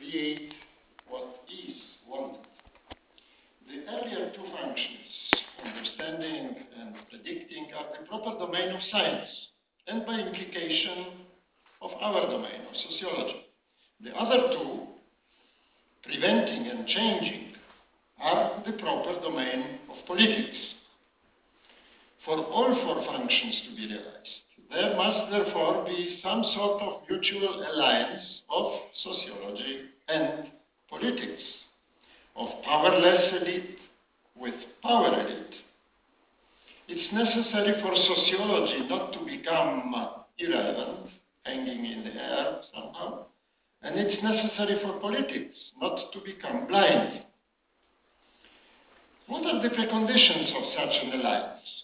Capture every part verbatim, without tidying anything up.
appreciate what is wanted. The earlier two functions, understanding and predicting, are the proper domain of science, and by implication of our domain of sociology. The other two, preventing and changing, are the proper domain of politics. For all four functions to be realized, there must therefore be some sort of mutual alliance of sociology and politics, of powerless elite with power elite. It's necessary for sociology not to become irrelevant, hanging in the air somehow, and it's necessary for politics not to become blind. What are the preconditions of such an alliance?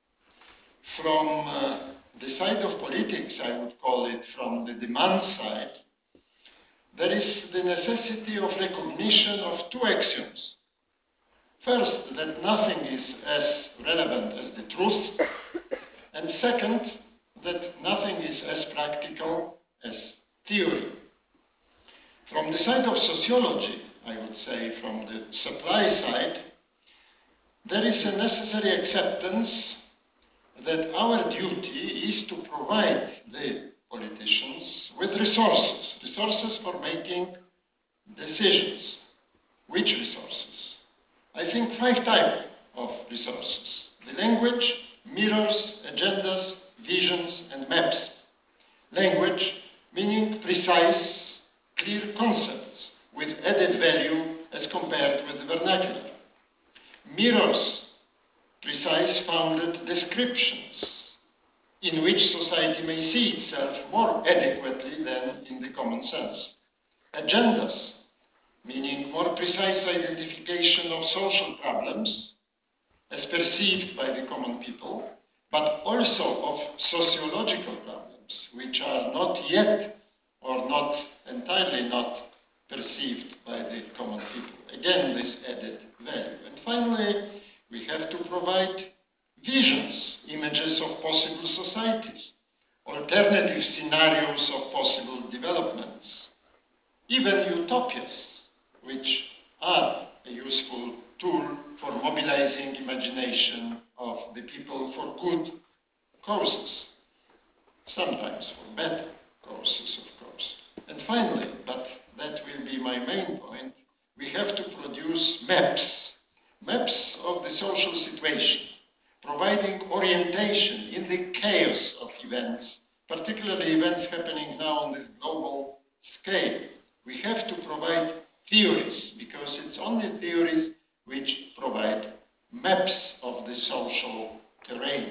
From uh, the side of politics, I would call it, from the demand side, there is the necessity of recognition of two axioms. First, that nothing is as relevant as the truth, and second, that nothing is as practical as theory. From the side of sociology, I would say, from the supply side, there is a necessary acceptance that our duty is to provide the politicians with resources, resources for making decisions. Which resources? I think five types of resources. The language mirrors agendas, visions, and maps. Language meaning precise, clear concepts with added value as compared with the vernacular. Mirrors precise founded descriptions in which society may see itself more adequately than in the common sense. Agendas, meaning more precise identification of social problems as perceived by the common people, but also of sociological problems which are not yet or not entirely not perceived by the common people. Again, this added value. And finally, we have to provide visions, images of possible societies, alternative scenarios of possible developments, even utopias, which are a useful tool for mobilizing imagination of the people for good causes, sometimes for bad causes, of course. And finally, but that will be my main point, we have to produce maps, maps of the social situation, providing orientation in the chaos of events, particularly events happening now on this global scale. We have to provide theories, because it's only theories which provide maps of the social terrain.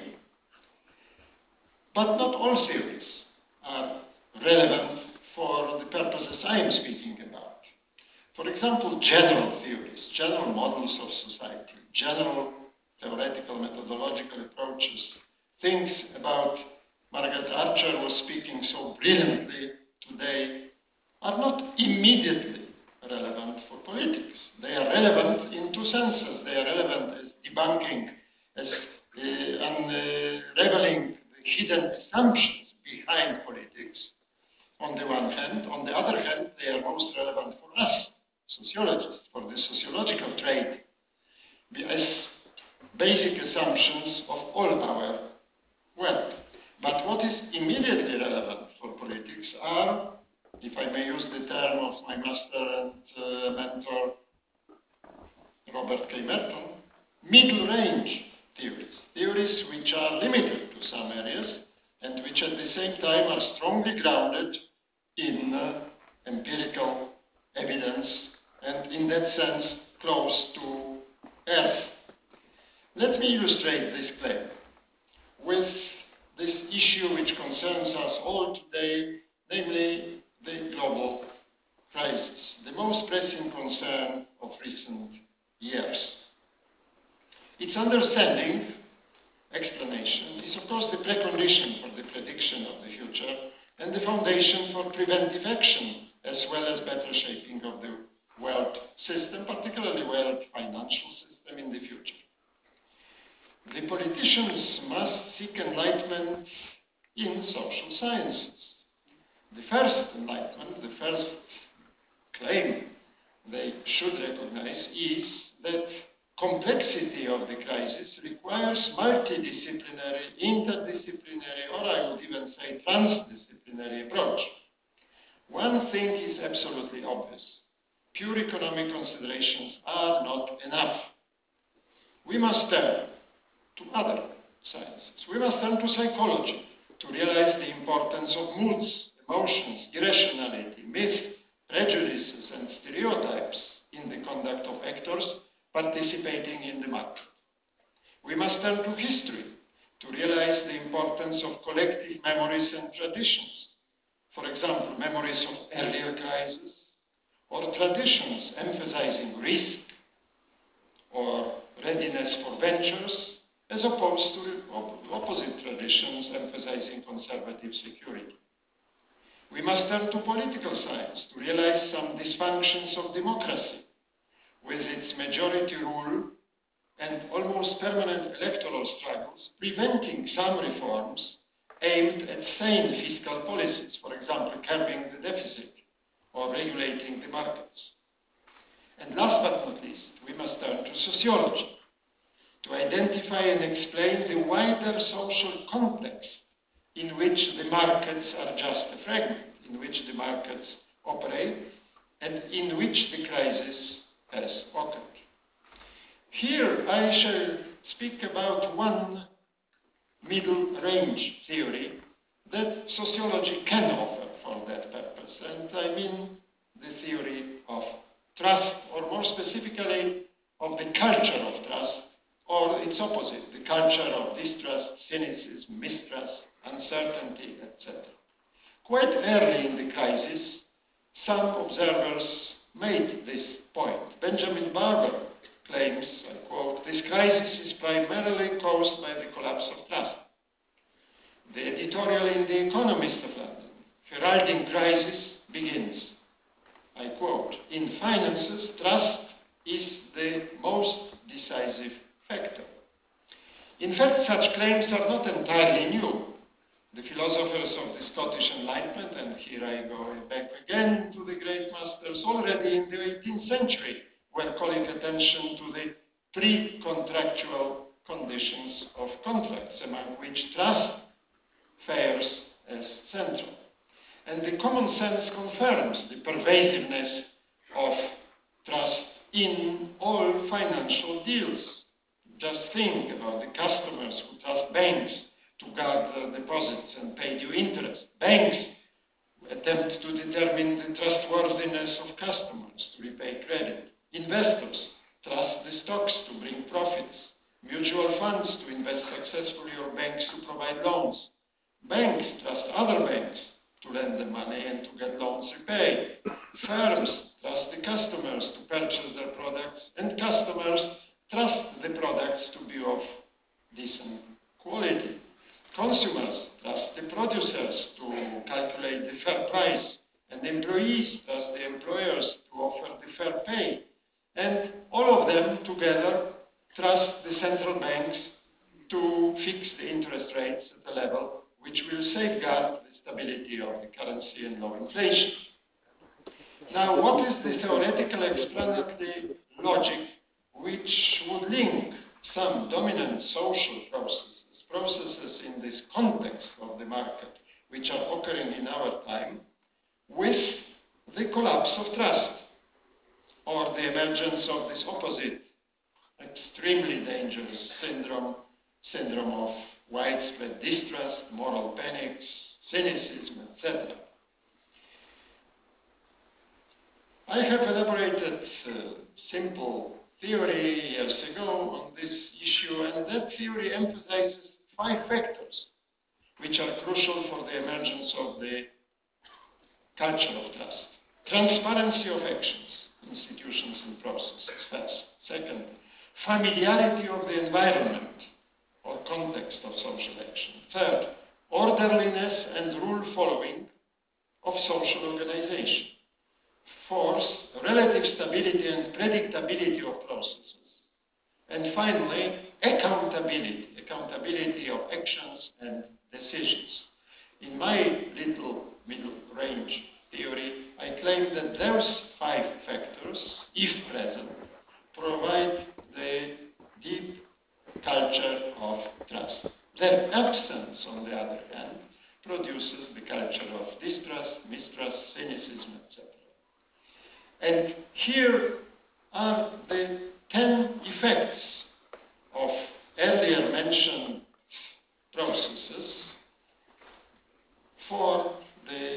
But not all theories are relevant for the purposes I am speaking about. For example, general theories, general models of society, general theoretical methodological approaches, things about Margaret Archer was speaking so brilliantly today, are not immediately relevant for politics. They are relevant in two senses. They are relevant as debunking, as uh, unraveling the hidden assumptions behind politics, on the one hand. On the other hand, they are most relevant for us, sociologists, for the sociological trade, as basic assumptions of all our work. But what is immediately relevant for politics are, if I may use the term of my master and uh, mentor, Robert K. Merton, middle-range theories, theories which are limited to some areas and which at the same time are strongly grounded in uh, empirical evidence and in that sense close to earth. Let me illustrate this claim with this issue which concerns us all today, namely the global crisis, the most pressing concern of recent years. Its understanding, explanation, is of course the precondition for the prediction of the future and the foundation for preventive action, as well as better shaping of the world system, particularly world financial system in the future. The politicians must seek enlightenment in social sciences. The first enlightenment, the first claim they should recognize is that complexity of the crisis requires multidisciplinary, interdisciplinary, or I would even say transdisciplinary approach. One thing is absolutely obvious. Pure economic considerations are not enough. We must turn to other sciences. We must turn to psychology to realize the importance of moods, emotions, irrationality, myth, prejudices, and stereotypes in the conduct of actors participating in the market. We must turn to history to realize the importance of collective memories and traditions. For example, memories of earlier crises, or traditions emphasizing risk or readiness for ventures, as opposed to opposite traditions emphasizing conservative security. We must turn to political science to realize some dysfunctions of democracy, with its majority rule and almost permanent electoral struggles, preventing some reforms aimed at sane fiscal policies, for example, curbing the deficit or regulating the markets. And last but not least, we must turn to sociology to identify and explain the wider social context in which the markets are just a fragment, in which the markets operate, and in which the crisis has occurred. Here I shall speak about one middle range theory that sociology can offer for that purpose, and I mean the theory of trust, or more specifically of the culture of trust, or its opposite, the culture of distrust, cynicism, mistrust, uncertainty, et cetera. Quite early in the crisis, some observers made this point. Benjamin Barber claims, I quote, "This crisis is primarily caused by the collapse of trust." The editorial in The Economist of London, heralding crisis, begins, I quote, "In finances, trust is the most decisive factor." In fact, such claims are not entirely new. The philosophers of the Scottish Enlightenment, and here I go back again to the great masters, already in the eighteenth century were calling attention to the pre-contractual conditions of contracts, among which trust fares as central. And the common sense confirms the pervasiveness of trust in all financial deals. Just think about the customers who trust banks to guard their deposits and pay due interest. Banks attempt to determine the trustworthiness of customers to repay credit. Investors trust the stocks to bring profits. Mutual funds to invest successfully, or banks to provide loans. Banks trust other banks to lend them money and to get loans repaid. Firms trust the customers to purchase their products, and customers trust the products to be of decent quality. Consumers trust the producers to calculate the fair price, and employees trust the employers to offer the fair pay. And all of them together trust the central banks to fix the interest rates at a level which will safeguard the stability of the currency and low inflation. Now, what is the theoretical explanatory logic which would link some dominant social processes, processes in this context of the market, which are occurring in our time, with the collapse of trust, or the emergence of this opposite, extremely dangerous syndrome, syndrome of widespread distrust, moral panics, cynicism, et cetera. I have elaborated a simple theory years ago on this issue, and that theory emphasizes five factors which are crucial for the emergence of the culture of trust. Transparency of actions, institutions and processes, first. Second, familiarity of the environment or context of social action. Third, orderliness and rule following of social organization. Fourth, relative stability and predictability of processes. And finally, accountability, accountability of actions and decisions. In my little middle range theory, I claim that those five produces the culture of distrust, mistrust, cynicism, et cetera. And here are the ten effects of earlier mentioned processes for the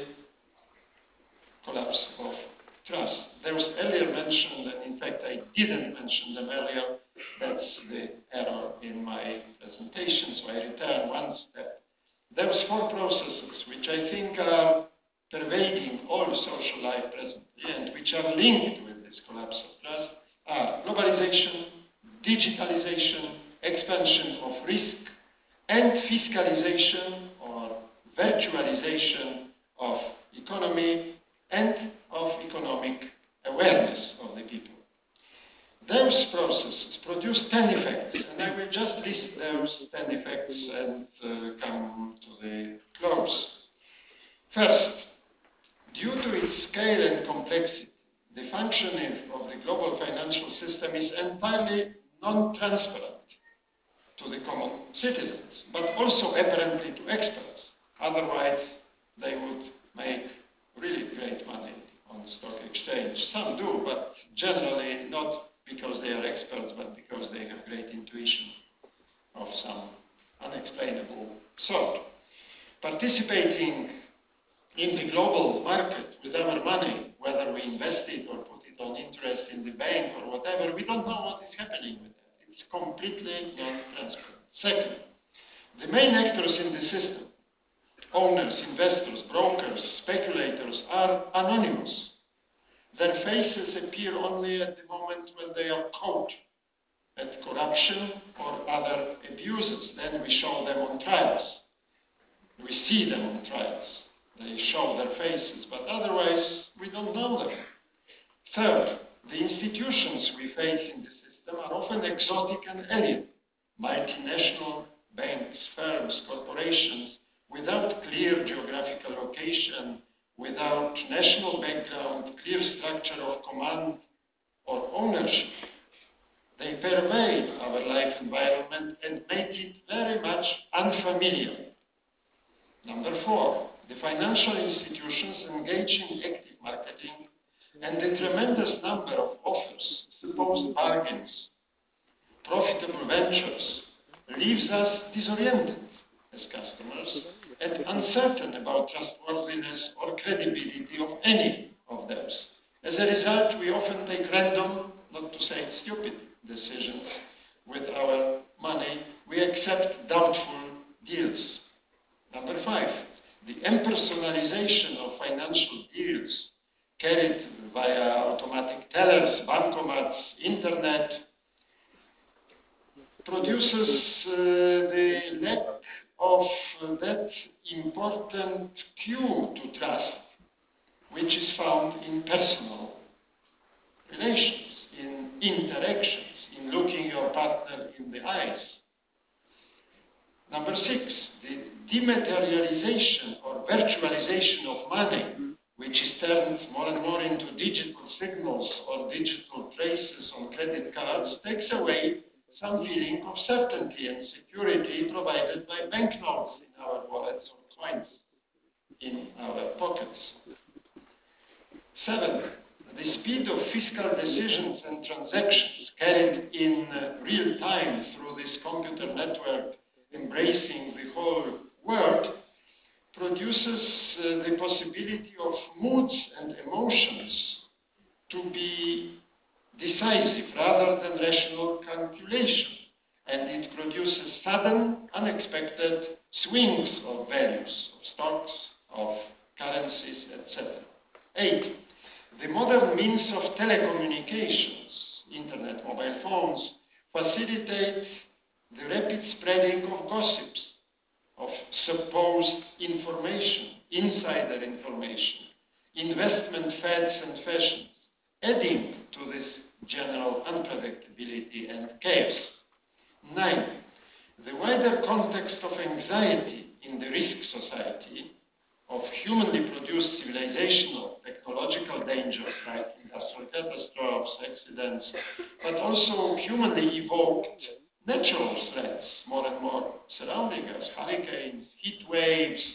collapse of trust. There was earlier mentioned, and in fact I didn't mention them earlier. That's the error in my presentation, so I return one step. Those four processes, which I think are pervading all social life presently and which are linked with this collapse of trust, are globalization, digitalization, expansion of risk, and fiscalization or virtualization of economy and of economic awareness of the people. Those processes produce ten effects, and I will just list those ten effects and uh, come to the close. First, due to its scale and complexity, the functioning of the global financial system is entirely non-transparent to the common citizens, but also apparently to experts. Otherwise, they would make really great money on the stock exchange. Some do, but generally not because they are experts, but because they have great intuition of some unexplainable sort. Participating in the global market with our money, whether we invest it or put it on interest in the bank or whatever, we don't know what is happening with that. It's completely non-transparent. Second, the main actors in the system, owners, investors, brokers, speculators, are anonymous. Their faces appear only at the moment when they are caught at corruption or other abuses. Then we show them on trials. We see them on trials. They show their faces, but otherwise we don't know them. Third, the institutions we face in the system are often exotic and alien. Multinational banks, firms, corporations, without clear geographical location, without national background, clear structure of command or ownership. They pervade our life environment and make it very much unfamiliar. Number four, the financial institutions engage in active marketing, and the tremendous number of offers, supposed bargains, profitable ventures, leaves us disoriented as customers and uncertain about trustworthiness or credibility of any of those. As a result, we often take random, not to say stupid, decisions with our money. We accept doubtful deals. Number five, the impersonalization of financial deals carried via automatic tellers, bankomats, internet, produces uh, the lack of uh, that important cue to trust, which is found in personal relations, in interactions, in looking your partner in the eyes. Number six, the dematerialization or virtualization of money, which is turned more and more into digital signals or digital traces on credit cards, takes away some feeling of certainty and security provided by banknotes in our wallets or coins in our pockets. Seven, the speed of fiscal decisions and transactions carried in uh, real time through this computer network embracing the whole world produces uh, the possibility of moods and emotions to be decisive rather than rational calculation, and it produces sudden, unexpected swings of values, of stocks, of currencies, et cetera. Eight, the modern means of telecommunications, internet, mobile phones, facilitate the rapid spreading of gossips, of supposed information, insider information, investment fads and fashions, adding to this general unpredictability and chaos. Nine, the wider context of anxiety in the risk society, of humanly produced civilizational technological dangers like industrial catastrophes, accidents, but also humanly evoked natural threats more and more surrounding us, hurricanes, heat waves,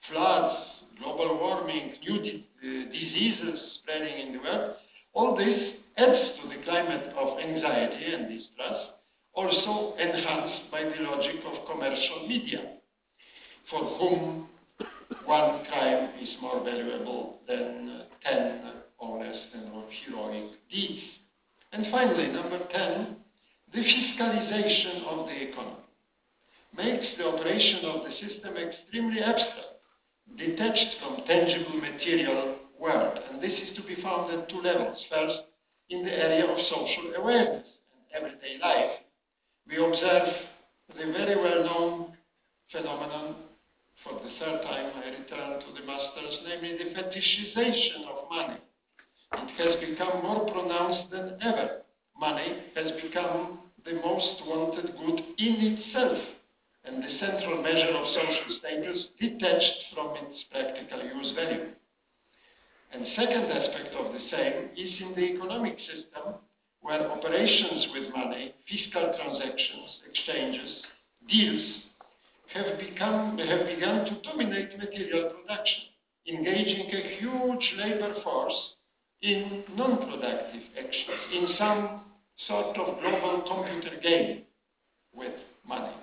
floods, global warming, new di uh, diseases spreading in the world, all this adds to the climate of anxiety and distrust, also enhanced by the logic of commercial media, for whom one crime is more valuable than uh, ten honest and heroic deeds. And finally, number ten, the fiscalization of the economy makes the operation of the system extremely abstract, detached from tangible material world. And this is to be found at two levels. First, in the area of social awareness and everyday life, we observe the very well-known phenomenon. For the third time, I return to the masters, namely the fetishization of money. It has become more pronounced than ever. Money has become the most wanted good in itself, and the central measure of social status detached from its practical use value. And second aspect of the same is in the economic system, where operations with money, fiscal transactions, exchanges, deals, have become have begun to dominate material production, engaging a huge labor force in non-productive actions, in some sort of global computer game with money.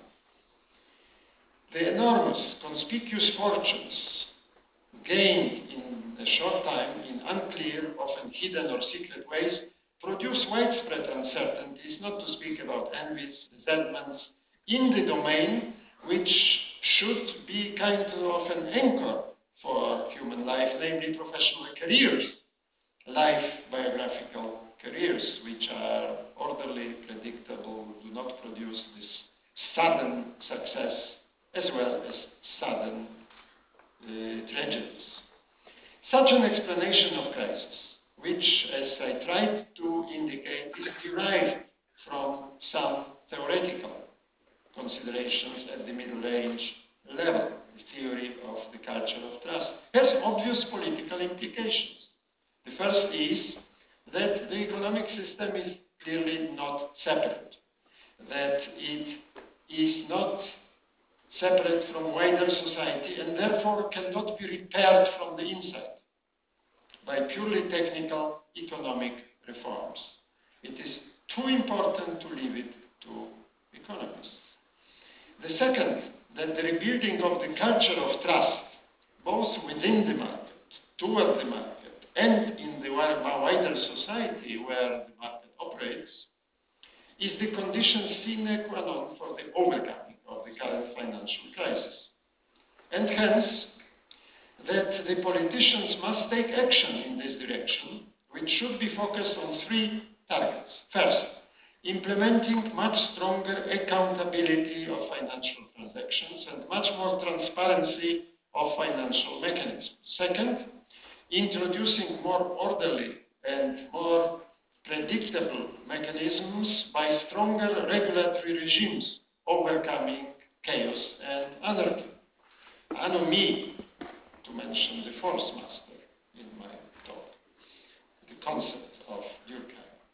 The enormous, conspicuous fortunes gained in a short time in unclear, often hidden or secret ways produce widespread uncertainties, not to speak about envies, resentments, in the domain which should be kind of an anchor for human life, namely professional careers, life biographical careers, which are orderly, predictable, do not produce this sudden success as well as sudden uh, tragedies. Such an explanation of crisis, which, as I tried to indicate, is derived from some theoretical considerations at the middle range level, the theory of the culture of trust, has obvious political implications. The first is that the economic system is clearly not separate, that it is not separate from wider society and therefore cannot be repaired from the inside by purely technical economic reforms. It is too important to leave it to economists. The second, that the rebuilding of the culture of trust, both within the market, toward the market, and in the wider society where the market operates, is the condition sine qua non for the overcoming of the current financial crisis. And hence, that the politicians must take action in this direction, which should be focused on three targets. First, implementing much stronger accountability of financial transactions and much more transparency of financial mechanisms. Second, introducing more orderly and more predictable mechanisms by stronger regulatory regimes, overcoming chaos and anarchy. Anomie, to mention the fourth master in my talk, the concept of Durkheim.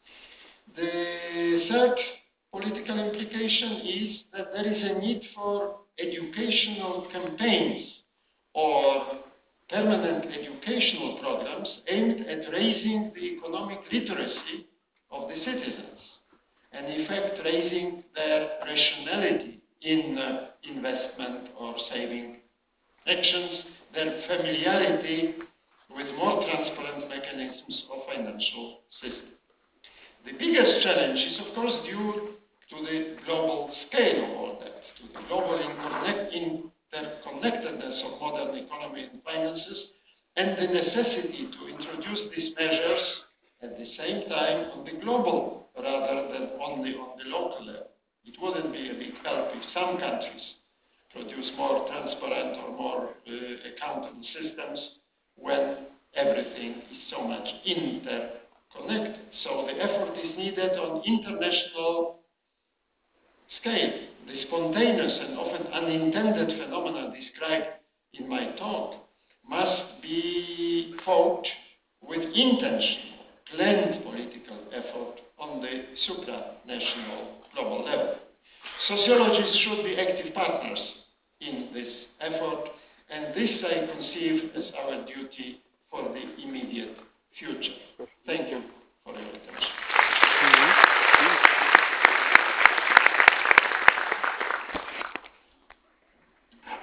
The third political implication is that there is a need for educational campaigns or permanent educational programs aimed at raising the economic literacy of the citizens and in fact raising their rationality in uh, investment or saving actions, their familiarity with more transparent mechanisms of financial system. The biggest challenge is, of course, due to the global scale of all that, to the global interconnectedness of modern economy and finances, and the necessity to introduce these measures at the same time on the global rather than only on the local level. It wouldn't be a big help if some countries produce more transparent or more uh, accountable systems when everything is so much interconnected. So the effort is needed on international scale. The spontaneous and often unintended phenomena described in my talk must be fought with intentional, planned political effort on the supranational global level. Sociologists should be active partners in this effort, And this I conceive as our duty for the immediate future. Thank you.